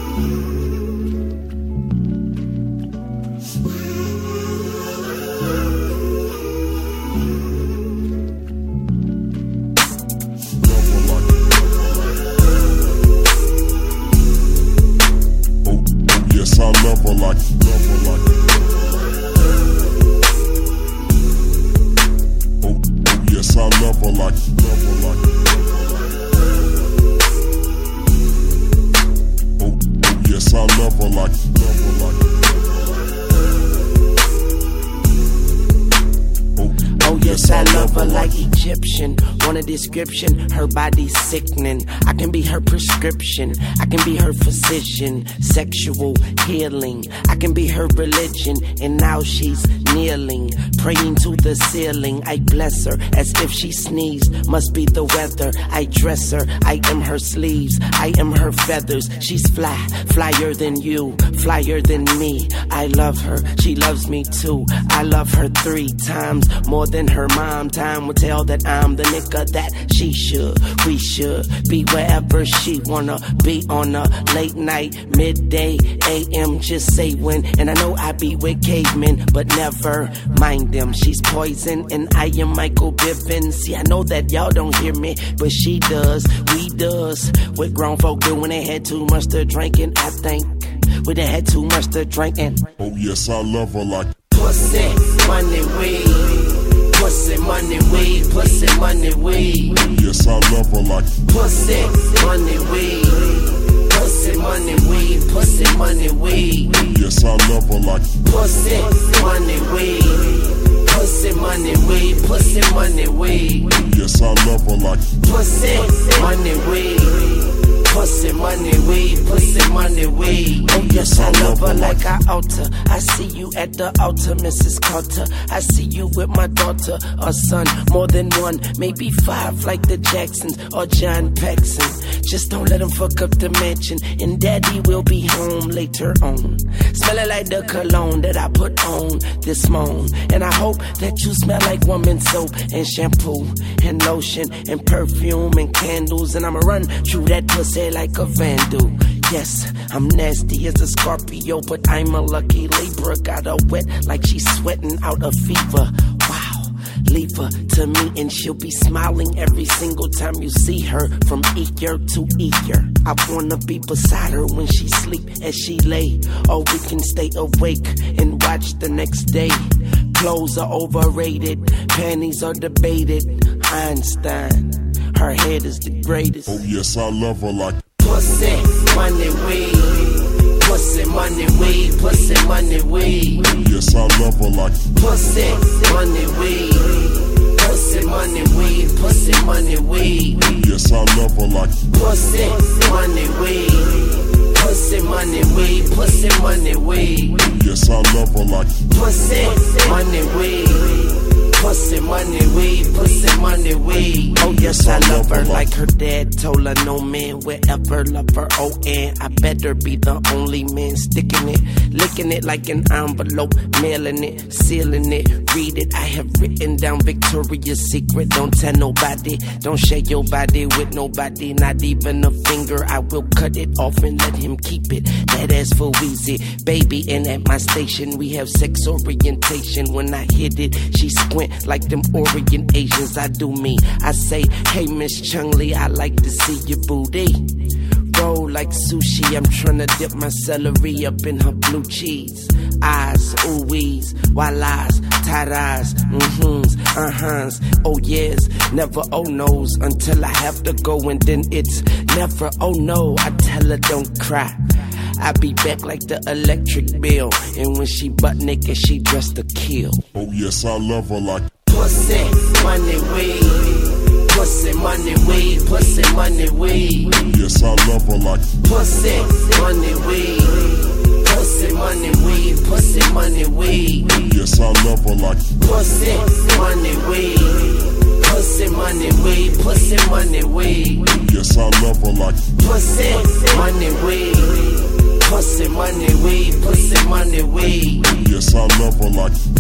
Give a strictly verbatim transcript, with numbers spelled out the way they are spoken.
Description, her body's sickening. I can be her prescription. I can be her physician. Sexual healing. I can be her religion. And now she's kneeling, praying to the ceiling. I bless her as if she sneezed. Must be the weather. I dress her. I am her sleeves. I am her feathers. She's fly, flyer than you, flyer than me. I love her. She loves me too. I love her three times more than her mom. Time will tell that I'm the nigga that she should, we should be wherever she wanna be on a late night, midday, A M, just say when. And I know I be with cavemen, but never mind them. She's poison and I am Michael Bivins. See, I know that y'all don't hear me, but she does, we does. What grown folk do when they had too much to drinking, I think. When they had too much to drinking. Oh yes, I love her like pussy, money, weed. Pussy, money, weed, pussy, money, weed. Yes, I love her like pussy, money, weed. Pussy, money, weed, pussy, money, weed. Yes, I love her like pussy, money, weed. Pussy, money, weed, pussy, money, weed. Yes, I love her like pussy, money, weed. Pussy, money, weed, pussy, money, weed. Oh yes, I love her like I alter. I see you at the altar, Missus Carter. I see you with my daughter or son, more than one, maybe five, like the Jacksons or John Paxson. Just don't let him fuck up the mansion, and daddy will be home later on. Smelling like the cologne that I put on this morning. And I hope that you smell like woman soap and shampoo and lotion and perfume and candles. And I'ma run through that pussy like a vandal. Yes, I'm nasty as a Scorpio, but I'm a lucky Libra. Got her wet like she's sweating out a fever. Wow, leave her to me and she'll be smiling every single time you see her, from ear to ear. I wanna be beside her when she sleep as she lay, or we can stay awake and watch the next day. Clothes are overrated, panties are debated. Einstein, her head is the greatest. Oh yes, I love her like pussy, money, weed. Pussy, money, weed, pussy, money, weed. Yes, I love her like pussy, money, weed. Pussy, money, weed, pussy, money, weed. Yes, I love her like pussy, money, weed. Pussy, money, weed, pussy, money, weed. Yes, I love her like pussy, money, weed. Pussy, money, weed, pussy, money, weed. Oh yes, I love her like her dad told her, no man will ever love her. Oh, and I better be the only man sticking it, licking it like an envelope, mailing it, sealing it, read it. I have written down Victoria's Secret. Don't tell nobody, don't share your body with nobody, not even a finger. I will cut it off and let him keep it. That ass for Weezy, baby. And at my station we have sex orientation. When I hit it, she squint like them Orient Asians. I do me, I say, hey Miss Chung Lee, I like to see your booty roll like sushi. I'm tryna dip my celery up in her blue cheese. Eyes, ooh-wees, wallahs, taras, mm-hms, uh-huhs, oh yes, never oh no's, until I have to go and then it's never oh no. I tell her don't cry, I be back like the electric bill. And when she butt naked, she dressed to kill. Oh yes, I love her like pussy, money, weed. Pussy, money, weed, pussy, money, weed. Yes, I love her like pussy, money, weed. Pussy, money, weed, pussy, money, weed. Yes, I love her like pussy, money, weed. Pussy, money, weed, pussy, money, weed. Yes, I love her like pussy, money, weed. Pussy, money, weed, pussy, money, weed. Yes, I love her like